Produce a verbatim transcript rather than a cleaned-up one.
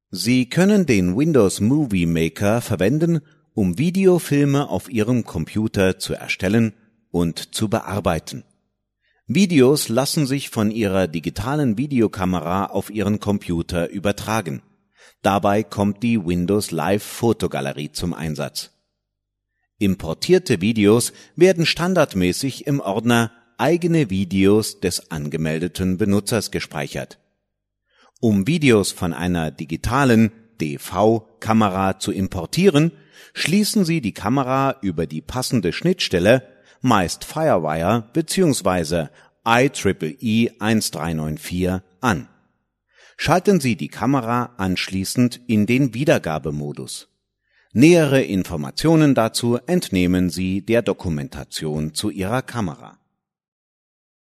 Sie können den Windows Movie Maker verwenden, um Videofilme auf Ihrem Computer zu erstellen und zu bearbeiten. Videos lassen sich von Ihrer digitalen Videokamera auf Ihren Computer übertragen. Dabei kommt die Windows Live Fotogalerie zum Einsatz. Importierte Videos werden standardmäßig im Ordner Eigene Videos des angemeldeten Benutzers gespeichert. Um Videos von einer digitalen D V-Kamera zu importieren, schließen Sie die Kamera über die passende Schnittstelle, meist Firewire bzw. I E E E eins drei neun vier, an. Schalten Sie die Kamera anschließend in den Wiedergabemodus. Nähere Informationen dazu entnehmen Sie der Dokumentation zu Ihrer Kamera.